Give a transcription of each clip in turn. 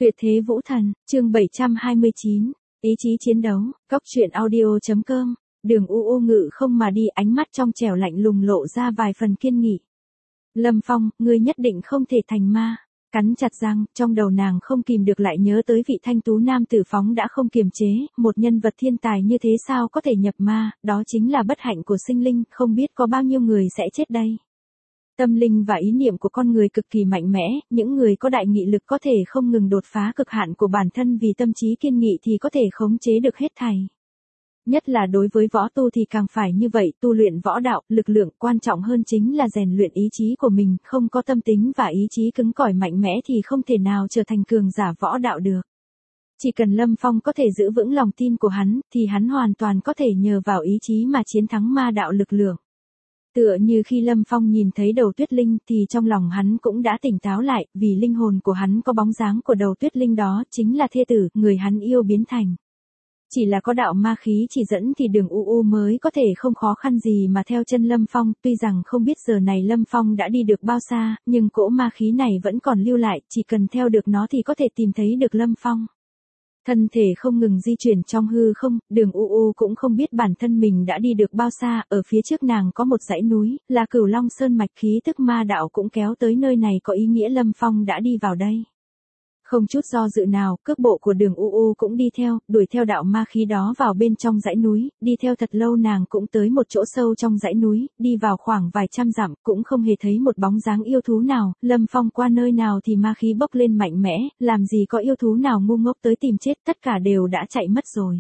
Tuyệt thế vũ thần, chương 729, ý chí chiến đấu, Cóc truyện audio.com, Đường U ngự không mà đi, ánh mắt trong trẻo lạnh lùng lộ ra vài phần kiên nghị. Lâm Phong, ngươi nhất định không thể thành ma. Cắn chặt răng, trong đầu nàng không kìm được lại nhớ tới vị thanh tú nam tử phóng đã không kiềm chế, một nhân vật thiên tài như thế sao có thể nhập ma, đó chính là bất hạnh của sinh linh, không biết có bao nhiêu người sẽ chết đây. Tâm linh và ý niệm của con người cực kỳ mạnh mẽ, những người có đại nghị lực có thể không ngừng đột phá cực hạn của bản thân vì tâm trí kiên nghị thì có thể khống chế được hết thảy. Nhất là đối với võ tu thì càng phải như vậy, tu luyện võ đạo, lực lượng quan trọng hơn chính là rèn luyện ý chí của mình, không có tâm tính và ý chí cứng cỏi mạnh mẽ thì không thể nào trở thành cường giả võ đạo được. Chỉ cần Lâm Phong có thể giữ vững lòng tin của hắn, thì hắn hoàn toàn có thể nhờ vào ý chí mà chiến thắng ma đạo lực lượng. Tựa như khi Lâm Phong nhìn thấy đầu Tuyết Linh thì trong lòng hắn cũng đã tỉnh táo lại, vì linh hồn của hắn có bóng dáng của đầu Tuyết Linh đó chính là thê tử, người hắn yêu biến thành. Chỉ là có đạo ma khí chỉ dẫn thì Đường U mới có thể không khó khăn gì mà theo chân Lâm Phong, tuy rằng không biết giờ này Lâm Phong đã đi được bao xa, nhưng cỗ ma khí này vẫn còn lưu lại, chỉ cần theo được nó thì có thể tìm thấy được Lâm Phong. Thân thể không ngừng di chuyển trong hư không, Đường U cũng không biết bản thân mình đã đi được bao xa, ở phía trước nàng có một dãy núi, là Cửu Long Sơn mạch, khí tức ma đạo cũng kéo tới nơi này, có ý nghĩa Lâm Phong đã đi vào đây. Không chút do dự nào, cước bộ của Đường U cũng đi theo, đuổi theo đạo ma khí đó vào bên trong dãy núi, đi theo thật lâu nàng cũng tới một chỗ sâu trong dãy núi, đi vào khoảng vài trăm dặm, cũng không hề thấy một bóng dáng yêu thú nào, Lâm Phong qua nơi nào thì ma khí bốc lên mạnh mẽ, làm gì có yêu thú nào ngu ngốc tới tìm chết, tất cả đều đã chạy mất rồi.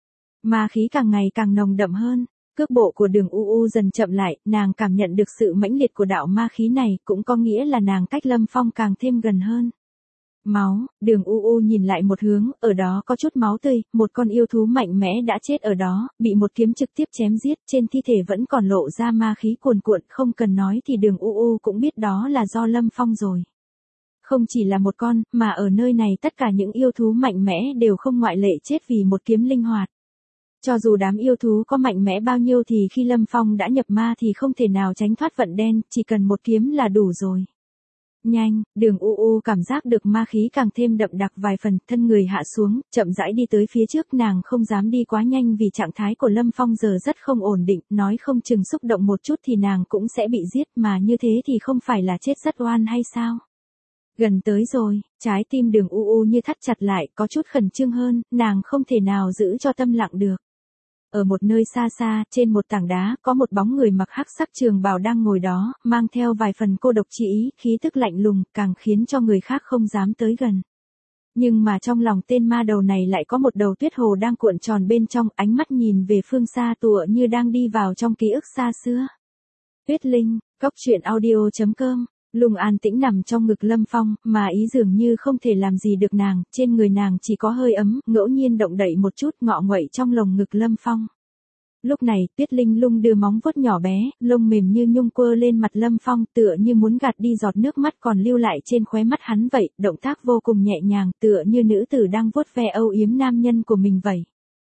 Ma khí càng ngày càng nồng đậm hơn. Cước bộ của Đường U dần chậm lại, nàng cảm nhận được sự mãnh liệt của đạo ma khí này, cũng có nghĩa là nàng cách Lâm Phong càng thêm gần hơn. Máu, Đường U nhìn lại một hướng, ở đó có chút máu tươi, một con yêu thú mạnh mẽ đã chết ở đó, bị một kiếm trực tiếp chém giết, trên thi thể vẫn còn lộ ra ma khí cuồn cuộn, không cần nói thì Đường U cũng biết đó là do Lâm Phong rồi. Không chỉ là một con, mà ở nơi này tất cả những yêu thú mạnh mẽ đều không ngoại lệ chết vì một kiếm linh hoạt. Cho dù đám yêu thú có mạnh mẽ bao nhiêu thì khi Lâm Phong đã nhập ma thì không thể nào tránh thoát vận đen, chỉ cần một kiếm là đủ rồi. Nhanh, Đường U cảm giác được ma khí càng thêm đậm đặc vài phần, thân người hạ xuống, chậm rãi đi tới phía trước, nàng không dám đi quá nhanh vì trạng thái của Lâm Phong giờ rất không ổn định, nói không chừng xúc động một chút thì nàng cũng sẽ bị giết, mà như thế thì không phải là chết rất oan hay sao? Gần tới rồi, trái tim Đường U như thắt chặt lại, có chút khẩn trương hơn, nàng không thể nào giữ cho tâm lặng được. Ở một nơi xa xa, trên một tảng đá, có một bóng người mặc hắc sắc trường bào đang ngồi đó, mang theo vài phần cô độc chi ý, khí tức lạnh lùng, càng khiến cho người khác không dám tới gần. Nhưng mà trong lòng tên ma đầu này lại có một đầu tuyết hồ đang cuộn tròn bên trong, ánh mắt nhìn về phương xa tựa như đang đi vào trong ký ức xa xưa. Tuyết Linh, Cóc truyện audio.com. Lung an tĩnh nằm trong ngực Lâm Phong, mà ý dường như không thể làm gì được nàng, trên người nàng chỉ có hơi ấm, ngẫu nhiên động đậy một chút, ngọ nguậy trong lồng ngực Lâm Phong. Lúc này, Tuyết Linh Lung đưa móng vuốt nhỏ bé, lông mềm như nhung quơ lên mặt Lâm Phong, tựa như muốn gạt đi giọt nước mắt còn lưu lại trên khóe mắt hắn vậy, động tác vô cùng nhẹ nhàng, tựa như nữ tử đang vuốt ve âu yếm nam nhân của mình vậy.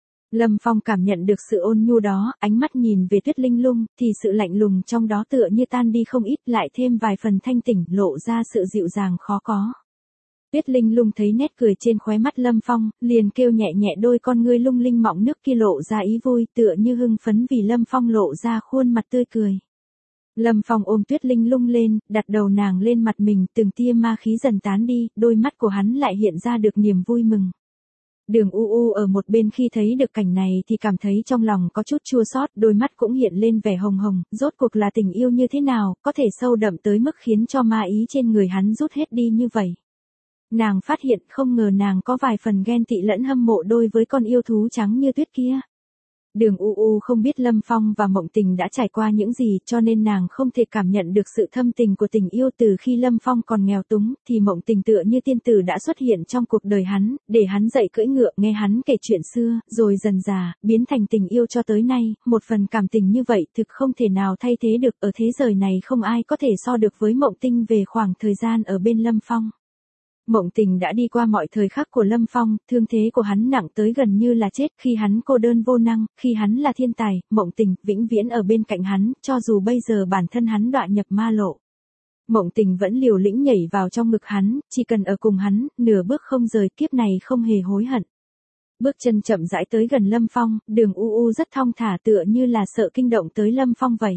Lâm Phong cảm nhận được sự ôn nhu đó, ánh mắt nhìn về Tuyết Linh Lung, thì sự lạnh lùng trong đó tựa như tan đi không ít, lại thêm vài phần thanh tỉnh, lộ ra sự dịu dàng khó có. Tuyết Linh Lung thấy nét cười trên khóe mắt Lâm Phong, liền kêu nhẹ nhẹ, đôi con ngươi lung linh mọng nước kia lộ ra ý vui, tựa như hưng phấn vì Lâm Phong lộ ra khuôn mặt tươi cười. Lâm Phong ôm Tuyết Linh Lung lên, đặt đầu nàng lên mặt mình, từng tia ma khí dần tán đi, đôi mắt của hắn lại hiện ra được niềm vui mừng. Đường U ở một bên khi thấy được cảnh này thì cảm thấy trong lòng có chút chua xót, đôi mắt cũng hiện lên vẻ hồng hồng, rốt cuộc là tình yêu như thế nào, có thể sâu đậm tới mức khiến cho ma ý trên người hắn rút hết đi như vậy. Nàng phát hiện không ngờ nàng có vài phần ghen tị lẫn hâm mộ đối với con yêu thú trắng như tuyết kia. Đường U không biết Lâm Phong và Mộng Tình đã trải qua những gì, cho nên nàng không thể cảm nhận được sự thâm tình của tình yêu. Từ khi Lâm Phong còn nghèo túng, thì Mộng Tình tựa như tiên tử đã xuất hiện trong cuộc đời hắn, để hắn dậy cưỡi ngựa, nghe hắn kể chuyện xưa, rồi dần dà, biến thành tình yêu cho tới nay. Một phần cảm tình như vậy thực không thể nào thay thế được, ở thế giới này không ai có thể so được với Mộng Tình về khoảng thời gian ở bên Lâm Phong. Mộng Tình đã đi qua mọi thời khắc của Lâm Phong, thương thế của hắn nặng tới gần như là chết, khi hắn cô đơn vô năng, khi hắn là thiên tài, Mộng Tình vĩnh viễn ở bên cạnh hắn, cho dù bây giờ bản thân hắn đọa nhập ma lộ. Mộng Tình vẫn liều lĩnh nhảy vào trong ngực hắn, chỉ cần ở cùng hắn, nửa bước không rời, kiếp này không hề hối hận. Bước chân chậm rãi tới gần Lâm Phong, Đường U rất thong thả tựa như là sợ kinh động tới Lâm Phong vậy.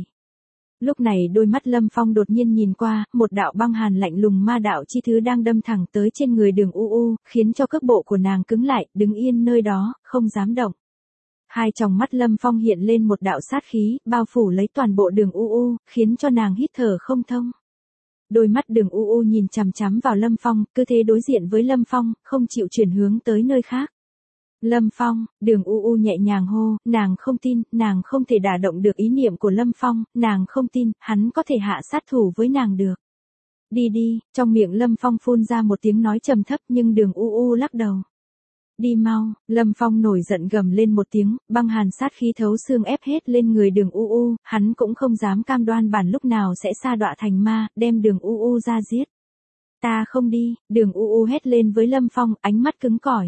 Lúc này đôi mắt Lâm Phong đột nhiên nhìn qua, một đạo băng hàn lạnh lùng ma đạo chi thứ đang đâm thẳng tới trên người Đường U, khiến cho cước bộ của nàng cứng lại, đứng yên nơi đó, không dám động. Hai tròng mắt Lâm Phong hiện lên một đạo sát khí, bao phủ lấy toàn bộ Đường U, khiến cho nàng hít thở không thông. Đôi mắt Đường U nhìn chằm chằm vào Lâm Phong, cứ thế đối diện với Lâm Phong, không chịu chuyển hướng tới nơi khác. Lâm Phong, Đường U nhẹ nhàng hô, nàng không tin, nàng không thể đả động được ý niệm của Lâm Phong, nàng không tin, hắn có thể hạ sát thủ với nàng được. Đi đi, trong miệng Lâm Phong phun ra một tiếng nói trầm thấp nhưng Đường U lắc đầu. Đi mau, Lâm Phong nổi giận gầm lên một tiếng, băng hàn sát khí thấu xương ép hết lên người Đường U, hắn cũng không dám cam đoan bản lúc nào sẽ sa đọa thành ma, đem Đường U ra giết. Ta không đi, Đường U hét lên với Lâm Phong, ánh mắt cứng cỏi.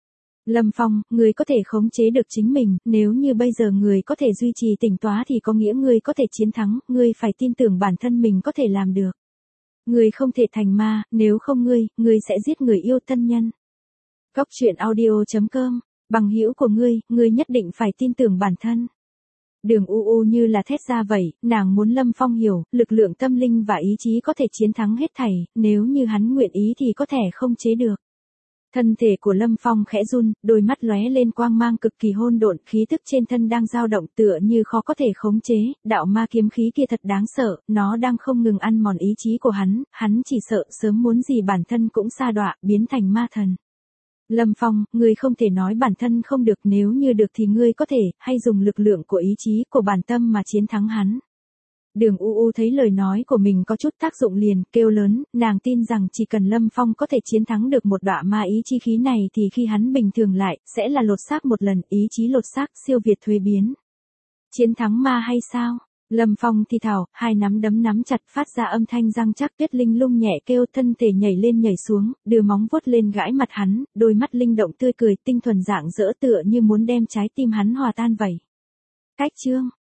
Lâm Phong, người có thể khống chế được chính mình, nếu như bây giờ người có thể duy trì tỉnh táo thì có nghĩa người có thể chiến thắng, người phải tin tưởng bản thân mình có thể làm được. Người không thể thành ma, nếu không người sẽ giết người yêu thân nhân. Cóc truyện audio.com, bằng hữu của ngươi nhất định phải tin tưởng bản thân. Đường U như là thét ra vậy, nàng muốn Lâm Phong hiểu, lực lượng tâm linh và ý chí có thể chiến thắng hết thảy, nếu như hắn nguyện ý thì có thể không chế được. Thân thể của Lâm Phong khẽ run, đôi mắt lóe lên quang mang cực kỳ hỗn độn, khí tức trên thân đang dao động tựa như khó có thể khống chế, đạo ma kiếm khí kia thật đáng sợ, nó đang không ngừng ăn mòn ý chí của hắn chỉ sợ sớm muốn gì bản thân cũng sa đọa, biến thành ma thần. Lâm Phong, ngươi không thể nói bản thân không được, nếu như được thì ngươi có thể, hay dùng lực lượng của ý chí, của bản tâm mà chiến thắng hắn. Đường U thấy lời nói của mình có chút tác dụng liền, kêu lớn, nàng tin rằng chỉ cần Lâm Phong có thể chiến thắng được một đọa ma ý chi khí này thì khi hắn bình thường lại, sẽ là lột xác một lần, ý chí lột xác, siêu việt thuế biến. Chiến thắng ma hay sao? Lâm Phong thì thào, hai nắm đấm nắm chặt phát ra âm thanh răng chắc, Tuyết Linh Lung nhẹ kêu, thân thể nhảy lên nhảy xuống, đưa móng vuốt lên gãi mặt hắn, đôi mắt linh động tươi cười, tinh thuần rạng rỡ tựa như muốn đem trái tim hắn hòa tan vậy. Cách chương